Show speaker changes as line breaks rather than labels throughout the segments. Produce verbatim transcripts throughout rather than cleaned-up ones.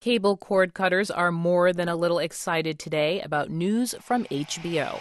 Cable cord cutters are more than a little excited today about news from H B O.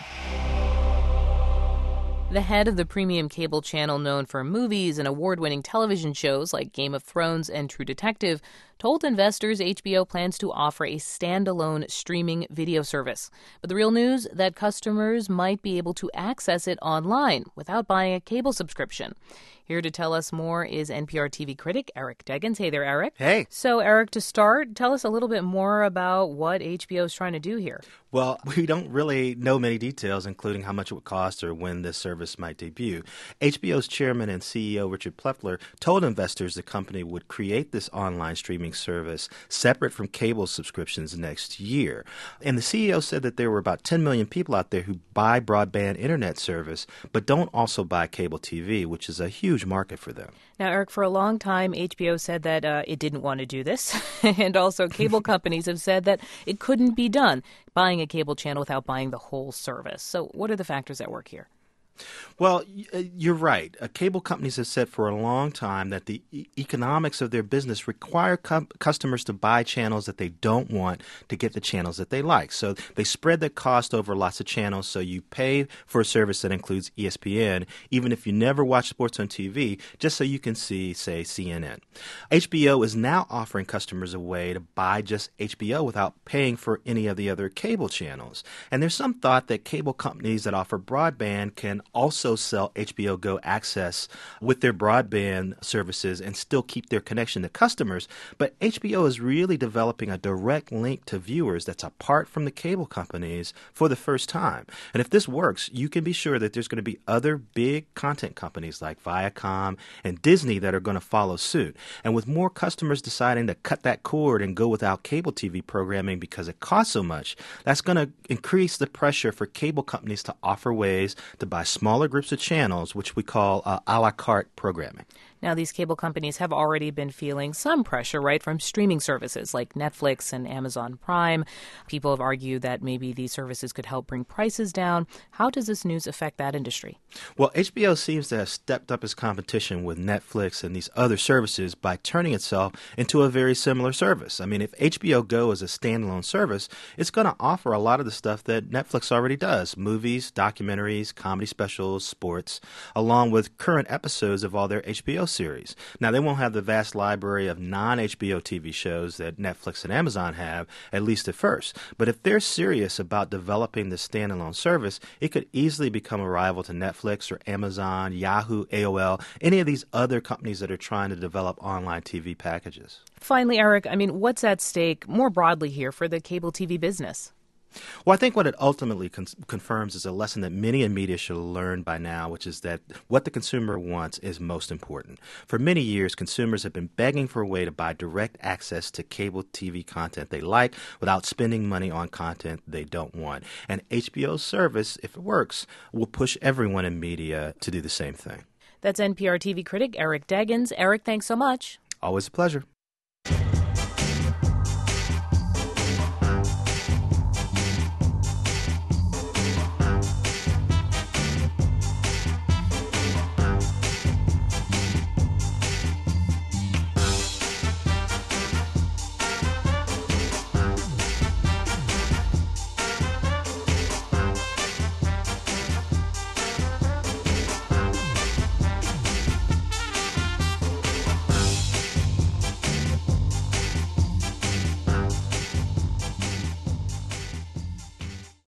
The head of the premium cable channel known for movies and award-winning television shows like Game of Thrones and True Detective told investors H B O plans to offer a standalone streaming video service. But the real news, that customers might be able to access it online without buying a cable subscription. Here to tell us more is N P R T V critic Eric Deggans. Hey there, Eric.
Hey.
So, Eric, to start, tell us a little bit more about what H B O is trying to do here.
Well, we don't really know many details, including how much it would cost or when this service might debut. H B O's chairman and C E O Richard Plepler told investors the company would create this online streaming service separate from cable subscriptions next year. And the C E O said that there were about ten million people out there who buy broadband internet service but don't also buy cable T V, which is a huge market for them.
Now, Eric, for a long time, H B O said that uh, it didn't want to do this. And also cable companies have said that it couldn't be done, buying a cable channel without buying the whole service. So what are the factors at work here?
Well, you're right. Uh, cable companies have said for a long time that the e- economics of their business require com- customers to buy channels that they don't want to get the channels that they like. So they spread the cost over lots of channels. So you pay for a service that includes E S P N, even if you never watch sports on T V, just so you can see, say, C N N. H B O is now offering customers a way to buy just H B O without paying for any of the other cable channels. And there's some thought that cable companies that offer broadband can also sell H B O Go access with their broadband services and still keep their connection to customers. But H B O is really developing a direct link to viewers that's apart from the cable companies for the first time. And if this works, you can be sure that there's going to be other big content companies like Viacom and Disney that are going to follow suit. And with more customers deciding to cut that cord and go without cable T V programming because it costs so much, that's going to increase the pressure for cable companies to offer ways to buy smaller groups of channels, which we call uh, a la carte programming.
Now, these cable companies have already been feeling some pressure, right, from streaming services like Netflix and Amazon Prime. People have argued that maybe these services could help bring prices down. How does this news affect that industry?
Well, H B O seems to have stepped up its competition with Netflix and these other services by turning itself into a very similar service. I mean, if H B O Go is a standalone service, it's going to offer a lot of the stuff that Netflix already does: movies, documentaries, comedy specials, sports, along with current episodes of all their H B O series. Now, they won't have the vast library of non-H B O T V shows that Netflix and Amazon have, at least at first. But if they're serious about developing this standalone service, it could easily become a rival to Netflix or Amazon, Yahoo, A O L, any of these other companies that are trying to develop online T V packages.
Finally, Eric, I mean, what's at stake more broadly here for the cable T V business?
Well, I think what it ultimately con- confirms is a lesson that many in media should learn by now, which is that what the consumer wants is most important. For many years, consumers have been begging for a way to buy direct access to cable T V content they like without spending money on content they don't want. And H B O's service, if it works, will push everyone in media to do the same thing.
That's N P R T V critic Eric Deggans. Eric, thanks so much.
Always a pleasure.